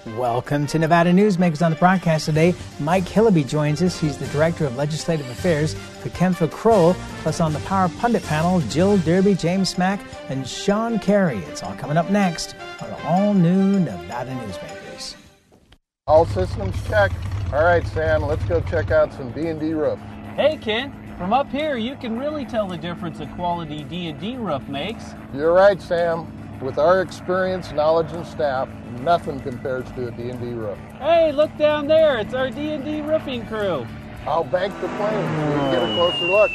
Welcome to Nevada Newsmakers. On the broadcast today, Mike Hillaby joins us. He's the Director of Legislative Affairs for Kempfer Kroll. Plus on the Power Pundit panel, Jill Derby, James Smack, and Sean Carey. It's all coming up next on all new Nevada Newsmakers. All systems check. All right, Sam, let's go check out some D&D roof. Hey, Ken. From up here, you can really tell the difference a quality D&D roof makes. You're right, Sam. With our experience, knowledge, and staff, nothing compares to a D&D roof. Hey, look down there. It's our D&D roofing crew. I'll bank the plane so we can get a closer look.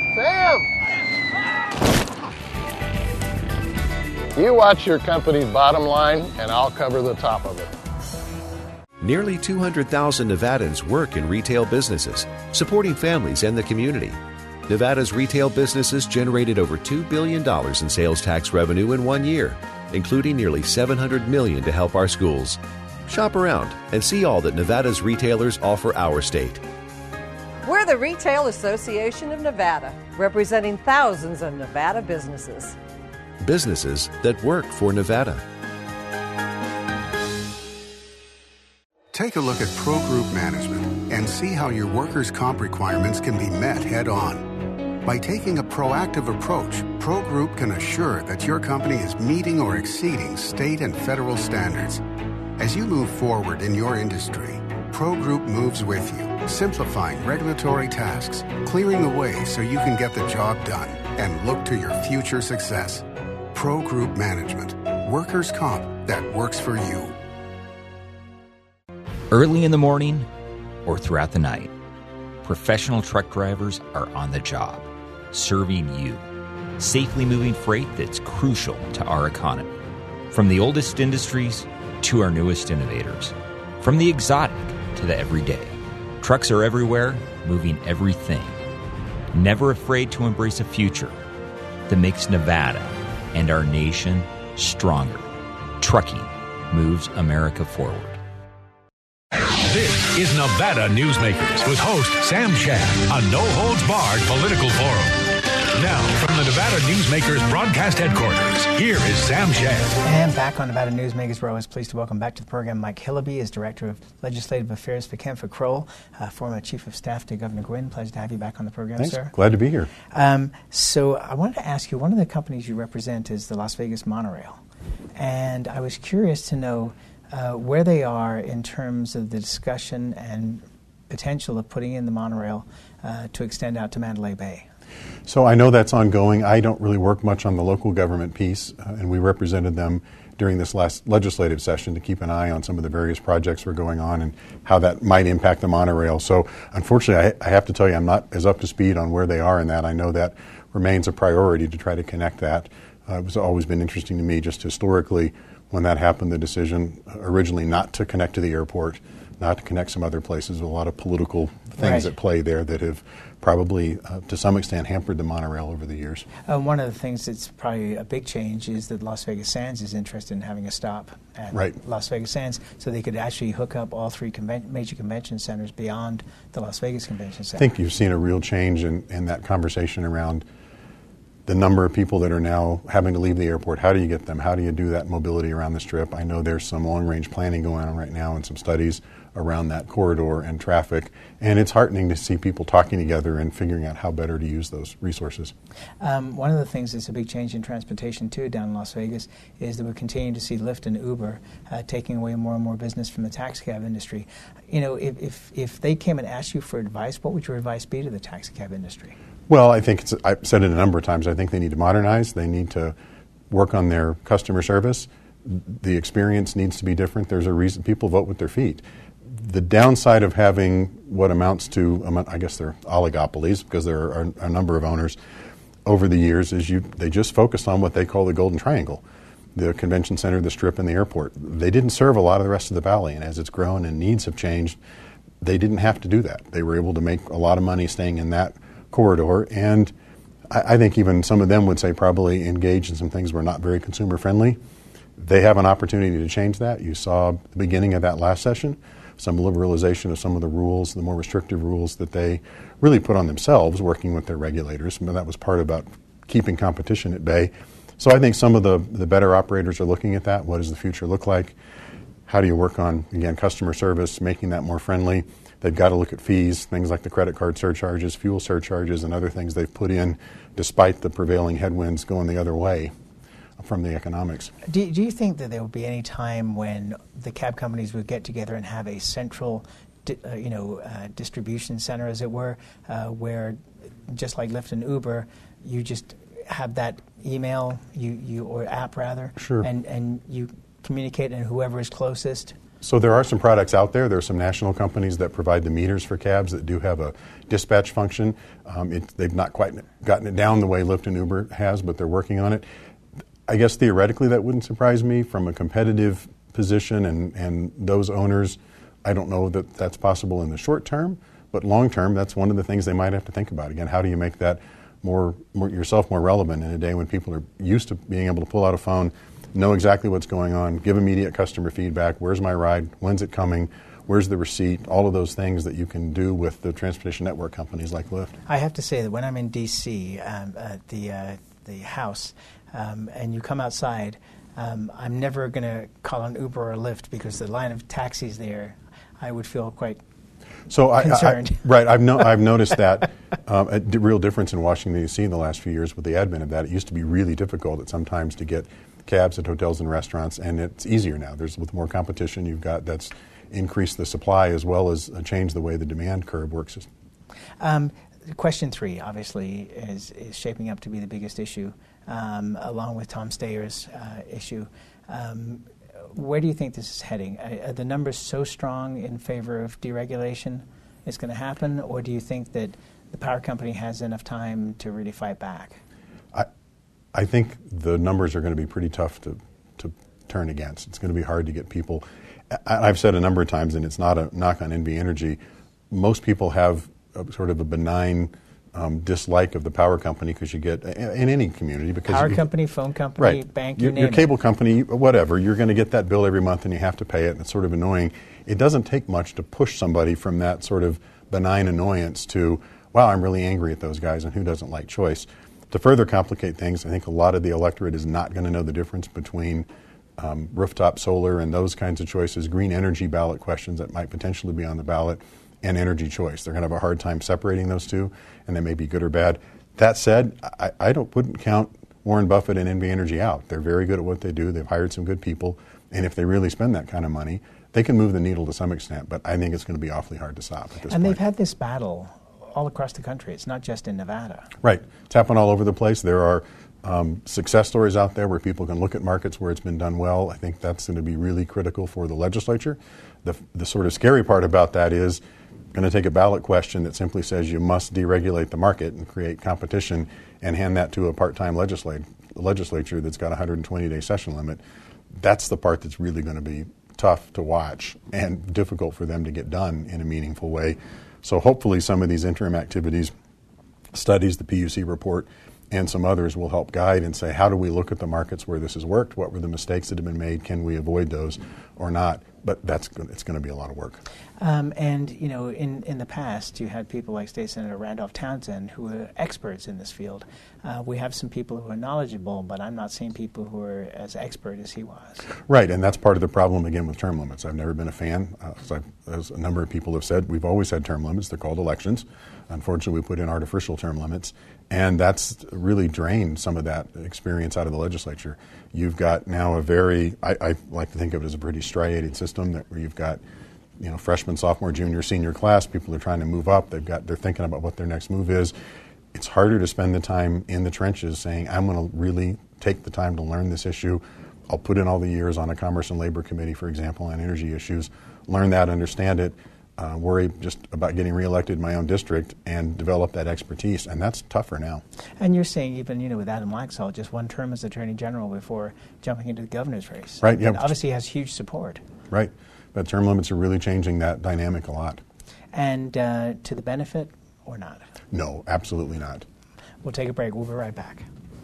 Sam! You watch your company's bottom line, and I'll cover the top of it. Nearly 200,000 Nevadans work in retail businesses, supporting families and the community. Nevada's retail businesses generated over $2 billion in sales tax revenue in 1 year, including nearly $700 million to help our schools. Shop around and see all that Nevada's retailers offer our state. We're the Retail Association of Nevada, representing thousands of Nevada businesses. Businesses that work for Nevada. Take a look at Pro Group Management and see how your workers' comp requirements can be met head-on. By taking a proactive approach, Pro Group can assure that your company is meeting or exceeding state and federal standards. As you move forward in your industry, Pro Group moves with you, simplifying regulatory tasks, clearing the way so you can get the job done and look to your future success. Pro Group Management. Workers' comp that works for you. Early in the morning or throughout the night, professional truck drivers are on the job, serving you, safely moving freight that's crucial to our economy. From the oldest industries to our newest innovators, from the exotic to the everyday, trucks are everywhere, moving everything. Never afraid to embrace a future that makes Nevada and our nation stronger. Trucking moves America forward. This is Nevada Newsmakers with host Sam Shad, a no-holds-barred political forum. Now, from the Nevada Newsmakers broadcast headquarters, here is Sam Shad. And back on Nevada Newsmakers, we're always pleased to welcome back to the program Mike Hillaby, as Director of Legislative Affairs for Kempfer Kroll, former Chief of Staff to Governor Gwynn. Pleasure to have you back on the program, Thanks. Sir. Glad to be here. So I wanted to ask you, one of the companies you represent is the Las Vegas Monorail. And I was curious to know where they are in terms of the discussion and potential of putting in the monorail to extend out to Mandalay Bay. So I know that's ongoing. I don't really work much on the local government piece, and we represented them during this last legislative session to keep an eye on some of the various projects that are going on and how that might impact the monorail. So unfortunately, I have to tell you, I'm not as up to speed on where they are in that. I know that remains a priority to try to connect that. It's always been interesting to me just historically when that happened, the decision originally not to connect to the airport, not to connect some other places, a lot of political things at play there that have probably, to some extent, hampered the monorail over the years. One of the things that's probably a big change is that Las Vegas Sands is interested in having a stop at Las Vegas Sands, so they could actually hook up all three major convention centers beyond the Las Vegas Convention Center. I think you've seen a real change in that conversation around the number of people that are now having to leave the airport. How do you get them? How do you do that mobility around the Strip? I know there's some long-range planning going on right now and some studies around that corridor and traffic, and it's heartening to see people talking together and figuring out how better to use those resources. One of the things that's a big change in transportation, too, down in Las Vegas is that we're continuing to see Lyft and Uber taking away more and more business from the taxi cab industry. You know, if they came and asked you for advice, what would your advice be to the taxi cab industry? Well, I think I've said it a number of times. I think they need to modernize. They need to work on their customer service. The experience needs to be different. There's a reason people vote with their feet. The downside of having what amounts to, I guess they're oligopolies because there are a number of owners over the years, is they just focused on what they call the Golden Triangle, the convention center, the Strip, and the airport. They didn't serve a lot of the rest of the valley, and as it's grown and needs have changed, they didn't have to do that. They were able to make a lot of money staying in that corridor, and I think even some of them would say probably engage in some things were not very consumer friendly. They have an opportunity to change that. You saw the beginning of that last session, some liberalization of some of the rules, the more restrictive rules that they really put on themselves working with their regulators. But that was part about keeping competition at bay. So I think some of the better operators are looking at that. What does the future look like? How do you work on, again, customer service, making that more friendly? They've got to look at fees, things like the credit card surcharges, fuel surcharges, and other things they've put in despite the prevailing headwinds going the other way from the economics. Do you think that there will be any time when the cab companies would get together and have a central distribution center, as it were, where, just like Lyft and Uber, you just have that email or app rather, sure, and you communicate, and whoever is closest? So there are some products out there. There are some national companies that provide the meters for cabs that do have a dispatch function. They've not quite gotten it down the way Lyft and Uber has, but they're working on it. I guess theoretically that wouldn't surprise me from a competitive position and those owners. I don't know that that's possible in the short term, but long term, that's one of the things they might have to think about. Again, how do you make that more yourself more relevant in a day when people are used to being able to pull out a phone, know exactly what's going on, give immediate customer feedback, where's my ride, when's it coming, where's the receipt, all of those things that you can do with the transportation network companies like Lyft. I have to say that when I'm in D.C. At the house and you come outside, I'm never going to call an Uber or Lyft because the line of taxis there, I would feel quite concerned. I've noticed that a real difference in Washington, D.C. in the last few years with the advent of that. It used to be really difficult at some times to get cabs at hotels and restaurants, and it's easier now. With more competition, you've got that's increased the supply as well as changed the way the demand curve works. Question 3, obviously, is shaping up to be the biggest issue, along with Tom Stayer's issue. Where do you think this is heading? Are the numbers so strong in favor of deregulation it's going to happen, or do you think that the power company has enough time to really fight back? I think the numbers are going to be pretty tough to turn against. It's going to be hard to get people. I've said a number of times, and it's not a knock on NV Energy, most people have sort of a benign dislike of the power company because you get, in any community, because power company, phone company, right, bank, your cable company, whatever, you're going to get that bill every month and you have to pay it, and it's sort of annoying. It doesn't take much to push somebody from that sort of benign annoyance to, wow, I'm really angry at those guys, and who doesn't like choice? To further complicate things, I think a lot of the electorate is not going to know the difference between rooftop solar and those kinds of choices, green energy ballot questions that might potentially be on the ballot, and energy choice. They're going to have a hard time separating those two, and they may be good or bad. That said, I wouldn't count Warren Buffett and NV Energy out. They're very good at what they do. They've hired some good people, and if they really spend that kind of money, they can move the needle to some extent, but I think it's going to be awfully hard to stop at this point. And they've had this battle all across the country. It's not just in Nevada. Right. It's happened all over the place. There are success stories out there where people can look at markets where it's been done well. I think that's going to be really critical for the legislature. The sort of scary part about that is going to take a ballot question that simply says you must deregulate the market and create competition and hand that to a part-time legislature that's got a 120-day session limit. That's the part that's really going to be tough to watch and difficult for them to get done in a meaningful way. So hopefully some of these interim activities, studies, the PUC report, and some others will help guide and say, how do we look at the markets where this has worked? What were the mistakes that have been made? Can we avoid those or not? But it's going to be a lot of work. And, you know, in the past, you had people like State Senator Randolph Townsend who were experts in this field. We have some people who are knowledgeable, but I'm not seeing people who are as expert as he was. Right, and that's part of the problem, again, with term limits. I've never been a fan. As a number of people have said, we've always had term limits. They're called elections. Unfortunately, we put in artificial term limits, and that's really drained some of that experience out of the legislature. You've got now I like to think of it as a pretty striated system where you've got, you know, freshman, sophomore, junior, senior class. People are trying to move up. They're thinking about what their next move is. It's harder to spend the time in the trenches saying, I'm going to really take the time to learn this issue. I'll put in all the years on a Commerce and Labor Committee, for example, on energy issues, learn that, understand it, worry just about getting reelected in my own district and develop that expertise, and that's tougher now. And you're saying even, you know, with Adam Laxalt, just one term as Attorney General before jumping into the governor's race. Right, yeah. And obviously has huge support. Right, but term limits are really changing that dynamic a lot. And to the benefit or not? No, absolutely not. We'll take a break. We'll be right back.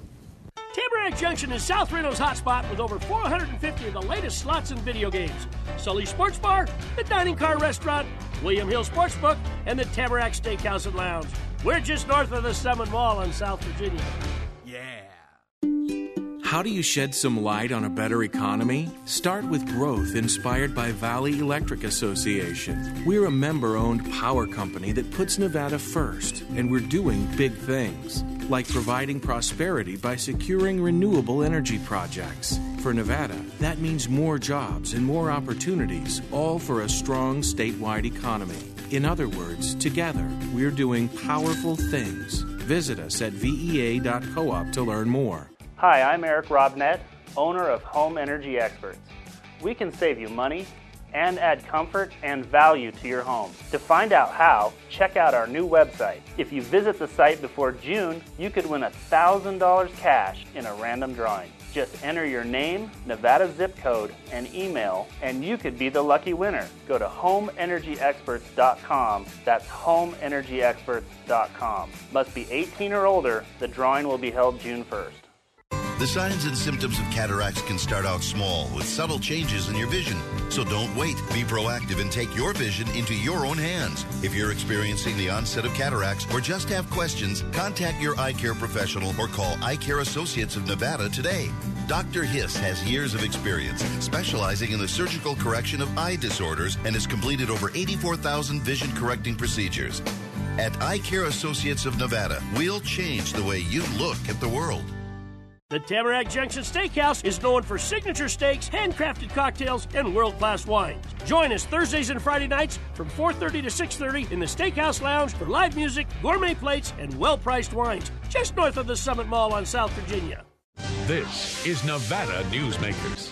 Tamarack Junction is South Reno's hotspot with over 450 of the latest slots and video games. Sully Sports Bar, the Dining Car Restaurant, William Hill Sportsbook, and the Tamarack Steakhouse and Lounge. We're just north of the Summit Mall in South Virginia. Yeah. How do you shed some light on a better economy? Start with growth inspired by Valley Electric Association. We're a member-owned power company that puts Nevada first, and we're doing big things, like providing prosperity by securing renewable energy projects. For Nevada, that means more jobs and more opportunities, all for a strong statewide economy. In other words, together, we're doing powerful things. Visit us at vea.coop to learn more. Hi, I'm Eric Robnett, owner of Home Energy Experts. We can save you money and add comfort and value to your home. To find out how, check out our new website. If you visit the site before June, you could win $1,000 cash in a random drawing. Just enter your name, Nevada zip code, and email, and you could be the lucky winner. Go to homeenergyexperts.com. That's homeenergyexperts.com. Must be 18 or older. The drawing will be held June 1st. The signs and symptoms of cataracts can start out small with subtle changes in your vision. So don't wait. Be proactive and take your vision into your own hands. If you're experiencing the onset of cataracts or just have questions, contact your eye care professional or call Eye Care Associates of Nevada today. Dr. Hiss has years of experience specializing in the surgical correction of eye disorders and has completed over 84,000 vision correcting procedures. At Eye Care Associates of Nevada, we'll change the way you look at the world. The Tamarack Junction Steakhouse is known for signature steaks, handcrafted cocktails, and world-class wines. Join us Thursdays and Friday nights from 4:30 to 6:30 in the Steakhouse Lounge for live music, gourmet plates, and well-priced wines, just north of the Summit Mall on South Virginia. This is Nevada Newsmakers.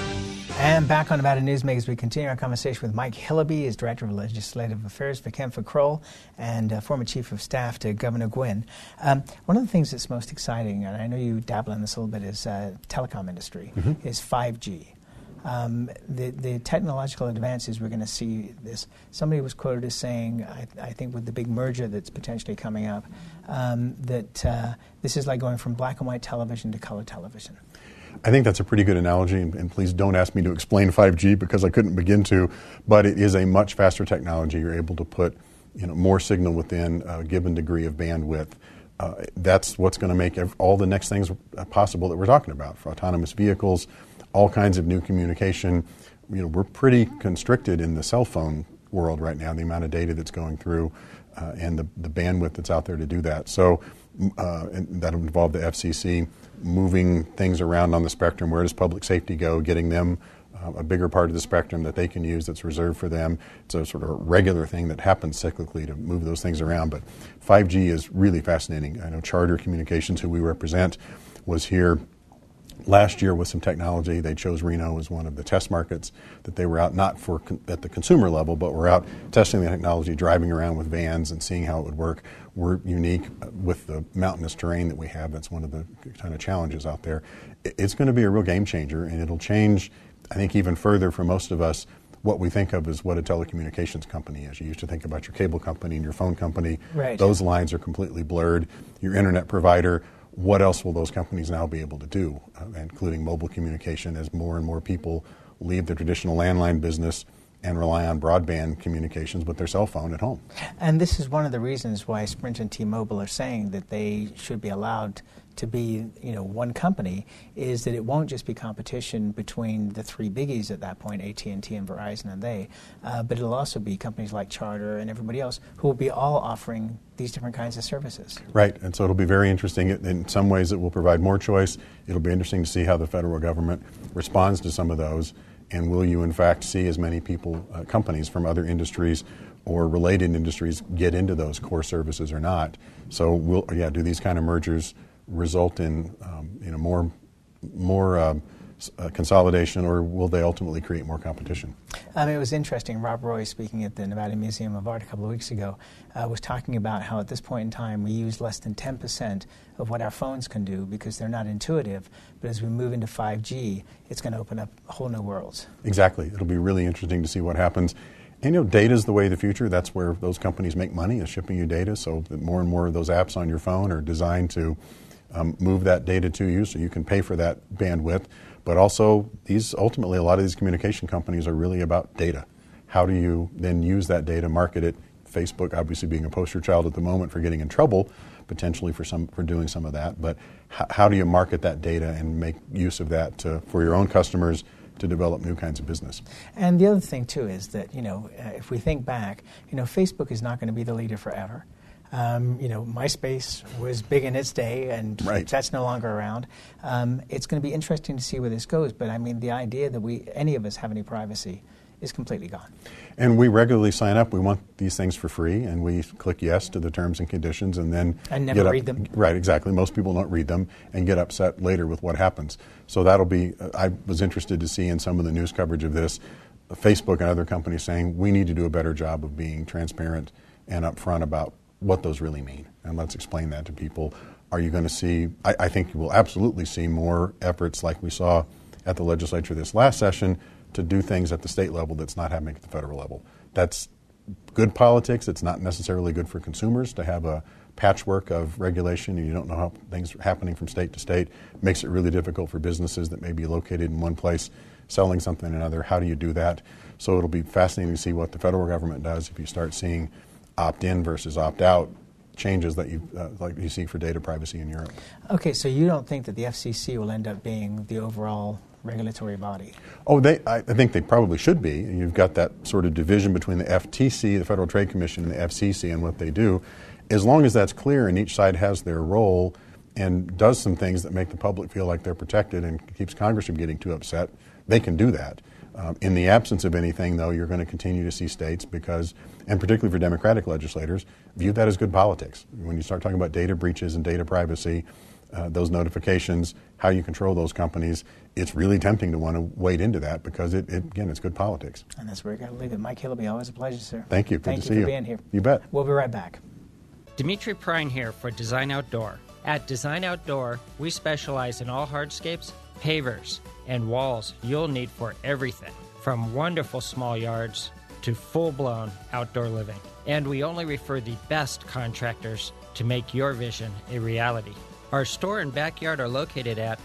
And back on Nevada Newsmakers, we continue our conversation with Mike Hillaby, as Director of Legislative Affairs for Kempfer Kroll and former Chief of Staff to Governor Gwynn. One of the things that's most exciting, and I know you dabble in this a little bit, is telecom industry, is 5G. The technological advances we're going to see this. Somebody was quoted as saying, I think with the big merger that's potentially coming up, that this is like going from black and white television to color television. I think that's a pretty good analogy, and please don't ask me to explain 5G because I couldn't begin to, but it is a much faster technology. You're able to put more signal within a given degree of bandwidth. That's what's going to make all the next things possible that we're talking about, for autonomous vehicles, all kinds of new communication. We're pretty constricted in the cell phone world right now, the amount of data that's going through and the bandwidth that's out there to do that. So and that'll involve the FCC moving things around on the spectrum. Where does public safety go? Getting them a bigger part of the spectrum that they can use that's reserved for them. It's a sort of regular thing that happens cyclically to move those things around. But 5G is really fascinating. I know Charter Communications, who we represent, was here last year with some technology. They chose Reno as one of the test markets that they were out, not for at the consumer level, but we're out testing the technology, driving around with vans and seeing how it would work. We're unique with the mountainous terrain that we have. That's one of the kind of challenges out there. It's going to be a real game changer, and it'll change, I think, even further for most of us what we think of as what a telecommunications company is. You used to think about your cable company and your phone company. Right. Those lines are completely blurred. Your internet provider, what else will those companies now be able to do, including mobile communication, as more and more people leave the traditional landline business and rely on broadband communications with their cell phone at home. And this is one of the reasons why Sprint and T-Mobile are saying that they should be allowed to be, one company, is that it won't just be competition between the three biggies at that point, AT&T and Verizon and but it'll also be companies like Charter and everybody else who will be all offering these different kinds of services. Right, and so it'll be very interesting. In some ways it will provide more choice. It'll be interesting to see how the federal government responds to some of those, and will you in fact see as many people, companies from other industries or related industries get into those core services or not. So do these kind of mergers result in more consolidation, or will they ultimately create more competition? It was interesting. Rob Roy, speaking at the Nevada Museum of Art a couple of weeks ago, was talking about how at this point in time we use less than 10% of what our phones can do because they're not intuitive. But as we move into 5G, it's going to open up whole new worlds. Exactly. It'll be really interesting to see what happens. And data is the way of the future. That's where those companies make money, is shipping you data. So that more and more of those apps on your phone are designed to move that data to you so you can pay for that bandwidth. But also, ultimately, a lot of these communication companies are really about data. How do you then use that data, market it? Facebook obviously being a poster child at the moment for getting in trouble, potentially for doing some of that. But how do you market that data and make use of that for your own customers to develop new kinds of business? And the other thing, too, is that, if we think back, Facebook is not going to be the leader forever. MySpace was big in its day, and that's no longer around. It's going to be interesting to see where this goes, but the idea that any of us have any privacy is completely gone. And we regularly sign up. We want these things for free, and we click yes to the terms and conditions, and then never read them. Right, exactly. Most people don't read them and get upset later with what happens. So that'll be. I was interested to see in some of the news coverage of this, Facebook and other companies saying we need to do a better job of being transparent and upfront about what those really mean, and let's explain that to people. Are you going to see, I think you will absolutely see more efforts like we saw at the legislature this last session to do things at the state level that's not happening at the federal level. That's good politics. It's not necessarily good for consumers to have a patchwork of regulation and you don't know how things are happening from state to state. It makes it really difficult for businesses that may be located in one place selling something in another. How do you do that? So it'll be fascinating to see what the federal government does if you start seeing opt-in versus opt-out changes that like you see for data privacy in Europe. Okay, so you don't think that the FCC will end up being the overall regulatory body? Oh, I think they probably should be. You've got that sort of division between the FTC, the Federal Trade Commission, and the FCC and what they do. As long as that's clear and each side has their role and does some things that make the public feel like they're protected and keeps Congress from getting too upset, they can do that. In the absence of anything, though, you're going to continue to see states because, and particularly for Democratic legislators, view that as good politics. When you start talking about data breaches and data privacy, those notifications, how you control those companies, it's really tempting to want to wade into that because, again, it's good politics. And that's where we got to leave it. Mike Hillaby, always a pleasure, sir. Thank you. Good to see you. Thank you for being here. You bet. We'll be right back. Dimitri Prine here for Design Outdoor. At Design Outdoor, we specialize in all hardscapes, pavers, and walls you'll need for everything, from wonderful small yards to full-blown outdoor living. And we only refer the best contractors to make your vision a reality. Our store and backyard are located at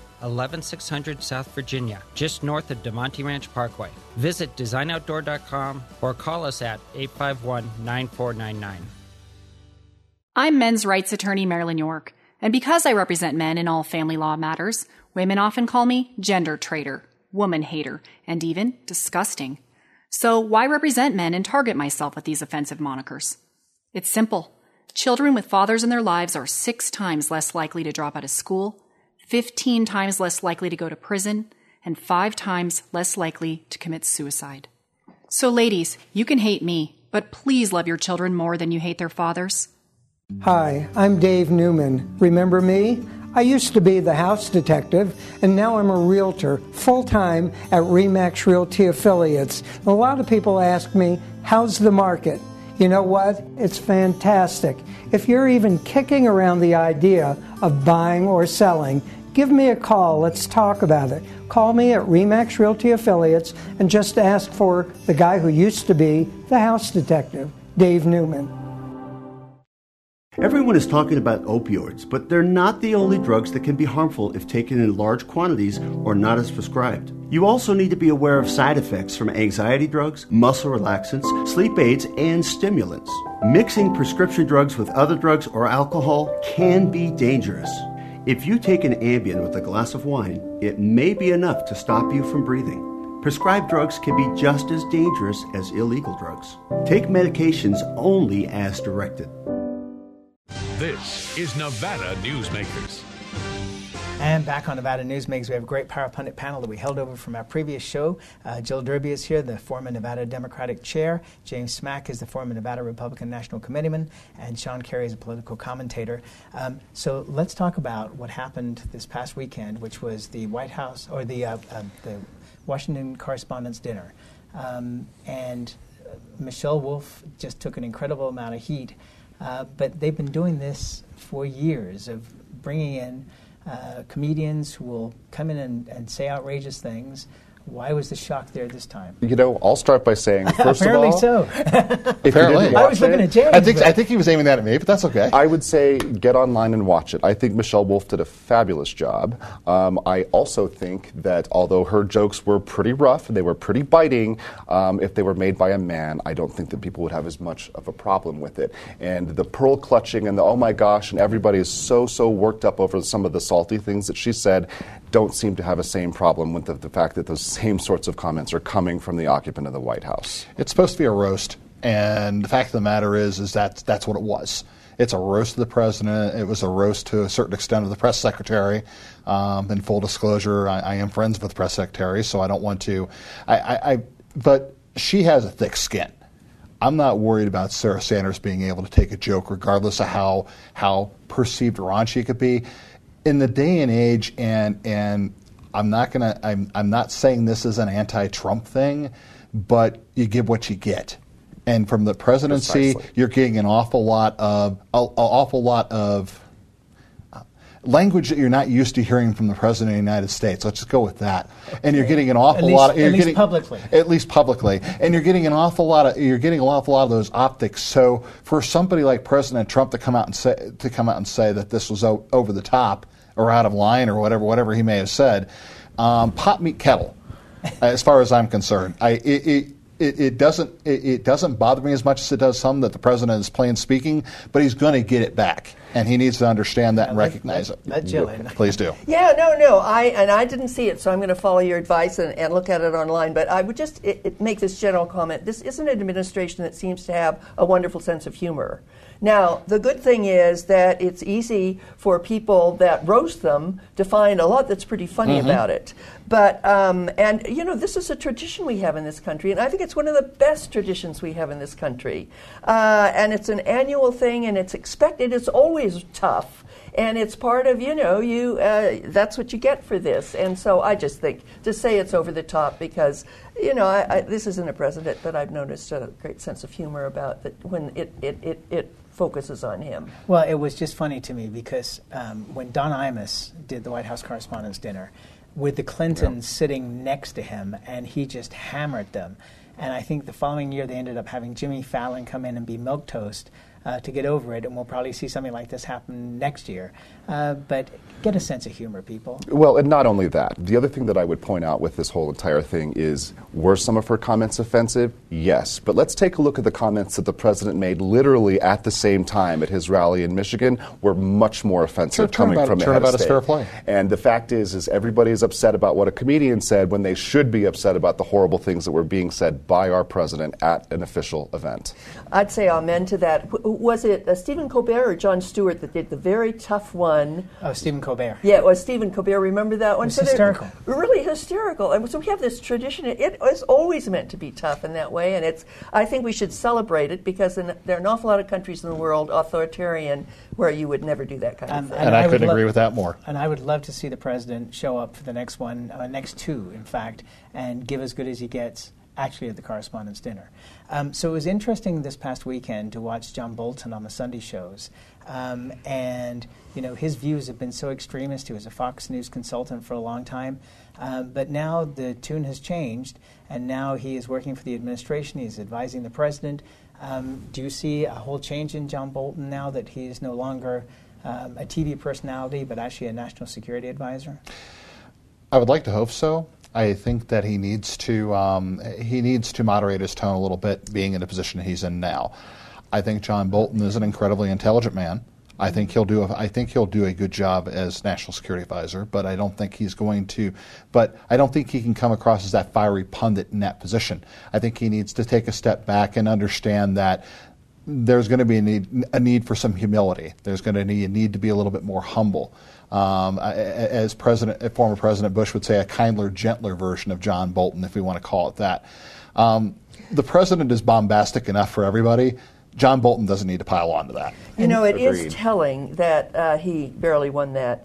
11600 South Virginia, just north of DeMonte Ranch Parkway. Visit designoutdoor.com or call us at 851-9499. I'm men's rights attorney Marilyn York, and because I represent men in all family law matters, women often call me gender traitor, woman hater, and even disgusting. So why represent men and target myself with these offensive monikers? It's simple. Children with fathers in their lives are 6 times less likely to drop out of school, 15 times less likely to go to prison, and 5 times less likely to commit suicide. So ladies, you can hate me, but please love your children more than you hate their fathers. Hi, I'm Dave Newman. Remember me? I used to be the house detective, and now I'm a realtor, full-time at RE/MAX Realty Affiliates. A lot of people ask me, how's the market? You know what? It's fantastic. If you're even kicking around the idea of buying or selling, give me a call. Let's talk about it. Call me at RE/MAX Realty Affiliates and just ask for the guy who used to be the house detective, Dave Newman. Everyone is talking about opioids, but they're not the only drugs that can be harmful if taken in large quantities or not as prescribed. You also need to be aware of side effects from anxiety drugs, muscle relaxants, sleep aids, and stimulants. Mixing prescription drugs with other drugs or alcohol can be dangerous. If you take an Ambien with a glass of wine, it may be enough to stop you from breathing. Prescribed drugs can be just as dangerous as illegal drugs. Take medications only as directed. This is Nevada Newsmakers. And back on Nevada Newsmakers, we have a great Power Pundit panel that we held over from our previous show. Jill Derby is here, the former Nevada Democratic Chair. James Smack is the former Nevada Republican National Committeeman. And Sean Carey is a political commentator. So let's talk about what happened this past weekend, which was the White House, or the Washington Correspondents' Dinner. And Michelle Wolf just took an incredible amount of heat. But they've been doing this for years, of bringing in comedians who will come in and say outrageous things Why was the shock there this time? I'll start by saying, first Apparently of all, so. Apparently, I was looking at James. I think he was aiming that at me, but that's okay. I would say get online and watch it. I think Michelle Wolf did a fabulous job. I also think that although her jokes were pretty rough, they were pretty biting, if they were made by a man, I don't think that people would have as much of a problem with it. And the pearl clutching and the oh my gosh, and everybody is so worked up over some of the salty things that she said, don't seem to have a same problem with the fact that those same sorts of comments are coming from the occupant of the White House. It's supposed to be a roast, and the fact of the matter is that's what it was. It's a roast of the president. It was a roast to a certain extent of the press secretary. In full disclosure, I am friends with the press secretary, so I don't want to. But she has a thick skin. I'm not worried about Sarah Sanders being able to take a joke, regardless of how perceived raunchy it could be. In the day and age, and I'm not saying this is an anti-Trump thing, but you give what you get. And from the presidency, Precisely. You're getting an awful lot of language that you're not used to hearing from the president of the United States. Let's just go with that. And you're getting an awful lot of, at least publicly, and you're getting an awful lot of those optics. So for somebody like President Trump to come out and say that this was over the top or out of line or whatever he may have said, pot meet kettle, as far as I'm concerned. It doesn't bother me as much as it does some that the president is plain speaking, but he's going to get it back, and he needs to understand that and recognize it. Let Jill in. Please do. Yeah, no. I didn't see it, so I'm going to follow your advice and look at it online. But I would just make this general comment. This isn't an administration that seems to have a wonderful sense of humor. Now, the good thing is that it's easy for people that roast them to find a lot that's pretty funny about it. But, this is a tradition we have in this country, and I think it's one of the best traditions we have in this country. And it's an annual thing, and it's expected. It's always tough. And it's part of, that's what you get for this. And so I just think to say it's over the top because, this isn't a president that I've noticed a great sense of humor about that when it focuses on him. Well, it was just funny to me because when Don Imus did the White House Correspondents' Dinner, with the Clintons sitting next to him, and he just hammered them. And I think the following year they ended up having Jimmy Fallon come in and be milquetoast to get over it, and we'll probably see something like this happen next year. But get a sense of humor, people. Well, and not only that. The other thing that I would point out with this whole entire thing is, were some of her comments offensive? Yes. But let's take a look at the comments that the president made literally at the same time at his rally in Michigan were much more offensive coming from the head of state. Fair play. And the fact is everybody is upset about what a comedian said when they should be upset about the horrible things that were being said by our president at an official event. I'd say amen to that. Was it Stephen Colbert or Jon Stewart that did the very tough one? Oh, Stephen Colbert. Yeah, it was Stephen Colbert. Remember that one? It was hysterical. Really hysterical. And so we have this tradition. It was always meant to be tough in that way, and I think we should celebrate it because there are an awful lot of countries in the world, authoritarian, where you would never do that kind of thing. And I couldn't agree with that more. And I would love to see the president show up for the next one, next two, in fact, and give as good as he gets actually at the Correspondents' Dinner. So it was interesting this past weekend to watch John Bolton on the Sunday shows. And, his views have been so extremist. He was a Fox News consultant for a long time. But now the tune has changed, and now he is working for the administration. He's advising the president. Do you see a whole change in John Bolton now that he is no longer a TV personality, but actually a national security advisor? I would like to hope so. I think that he needs to moderate his tone a little bit, being in the position he's in now. I think John Bolton is an incredibly intelligent man. I think he'll do a good job as national security advisor, but I don't think he's going to. But I don't think he can come across as that fiery pundit in that position. I think he needs to take a step back and understand that there's going to be a need for some humility. There's going to need to be a little bit more humble. As former President Bush would say, a kindler, gentler version of John Bolton, if we want to call it that. The president is bombastic enough for everybody. John Bolton doesn't need to pile on to that. It is telling that he barely won that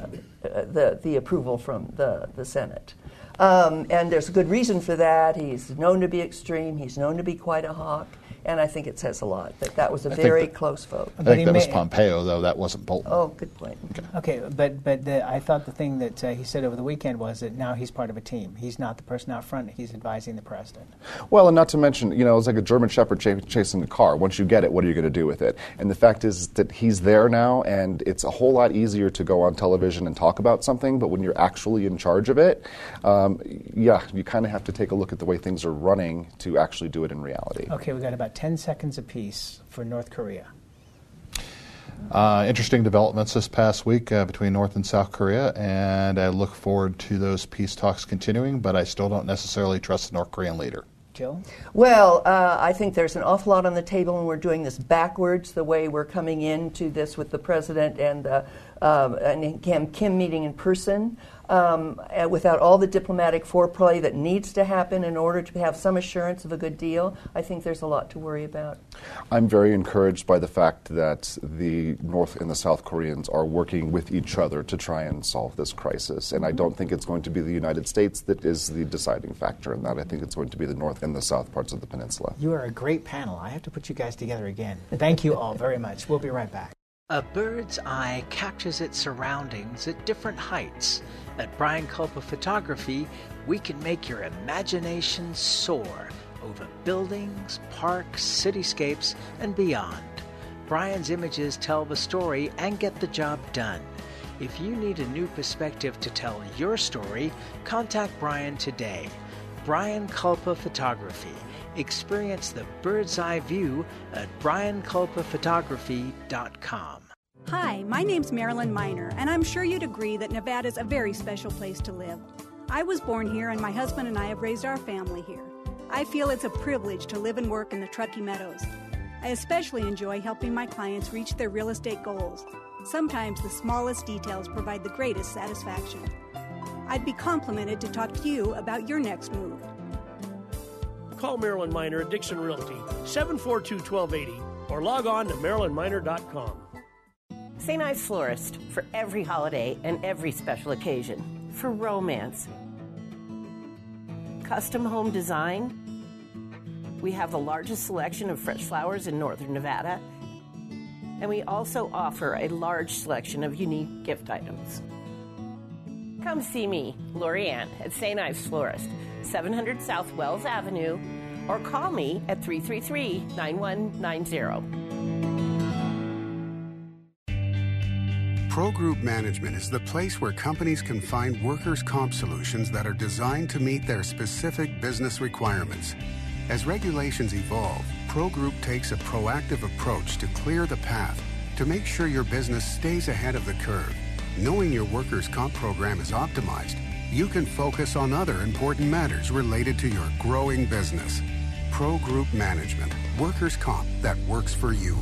the approval from the Senate. And there's a good reason for that. He's known to be extreme. He's known to be quite a hawk. And I think it says a lot that was a very close vote. I think that was Pompeo, though. That wasn't Bolton. Oh, good point. Okay, but I thought the thing that he said over the weekend was that now he's part of a team. He's not the person out front. He's advising the president. Well, and not to mention, it's like a German Shepherd chasing a car. Once you get it, what are you going to do with it? And the fact is that he's there now, and it's a whole lot easier to go on television and talk about something, but when you're actually in charge of it, you kind of have to take a look at the way things are running to actually do it in reality. Okay, we got about 10 seconds apiece for North Korea. Interesting developments this past week between North and South Korea, and I look forward to those peace talks continuing, but I still don't necessarily trust the North Korean leader. Jill? Well, I think there's an awful lot on the table, and we're doing this backwards, the way we're coming into this with the president and Kim meeting in person, without all the diplomatic foreplay that needs to happen in order to have some assurance of a good deal. I think there's a lot to worry about. I'm very encouraged by the fact that the North and the South Koreans are working with each other to try and solve this crisis. And I don't think it's going to be the United States that is the deciding factor in that. I think it's going to be the North and the South parts of the peninsula. You are a great panel. I have to put you guys together again. Thank you all very much. We'll be right back. A bird's eye captures its surroundings at different heights. At Brian Culpa Photography, we can make your imagination soar over buildings, parks, cityscapes, and beyond. Brian's images tell the story and get the job done. If you need a new perspective to tell your story, contact Brian today. Brian Culpa Photography. Experience the bird's eye view at brianculpaphotography.com. Hi, my name's Marilyn Miner, and I'm sure you'd agree that Nevada's a very special place to live. I was born here, and my husband and I have raised our family here. I feel it's a privilege to live and work in the Truckee Meadows. I especially enjoy helping my clients reach their real estate goals. Sometimes the smallest details provide the greatest satisfaction. I'd be complimented to talk to you about your next move. Call Marilyn Miner at Dixon Realty, 742-1280, or log on to marilynminer.com. St. Ives Florist, for every holiday and every special occasion. For romance. Custom home design. We have the largest selection of fresh flowers in northern Nevada. And we also offer a large selection of unique gift items. Come see me, Lori Ann, at St. Ives Florist, 700 South Wells Avenue, or call me at 333-9190. Pro Group Management is the place where companies can find workers' comp solutions that are designed to meet their specific business requirements. As regulations evolve, Pro Group takes a proactive approach to clear the path to make sure your business stays ahead of the curve. Knowing your workers' comp program is optimized, you can focus on other important matters related to your growing business. Pro Group Management, workers' comp that works for you.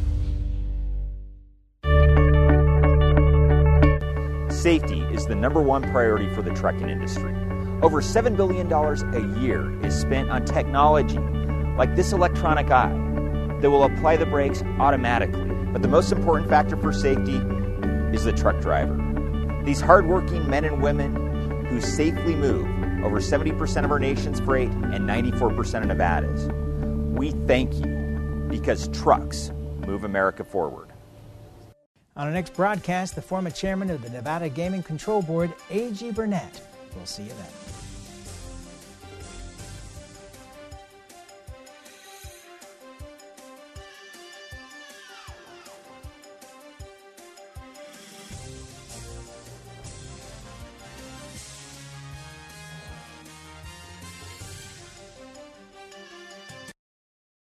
Safety is the number one priority for the trucking industry. Over $7 billion a year is spent on technology like this electronic eye that will apply the brakes automatically. But the most important factor for safety is the truck driver. These hardworking men and women who safely move over 70% of our nation's freight and 94% of Nevada's. We thank you because trucks move America forward. On our next broadcast, the former chairman of the Nevada Gaming Control Board, A.G. Burnett. We'll see you then.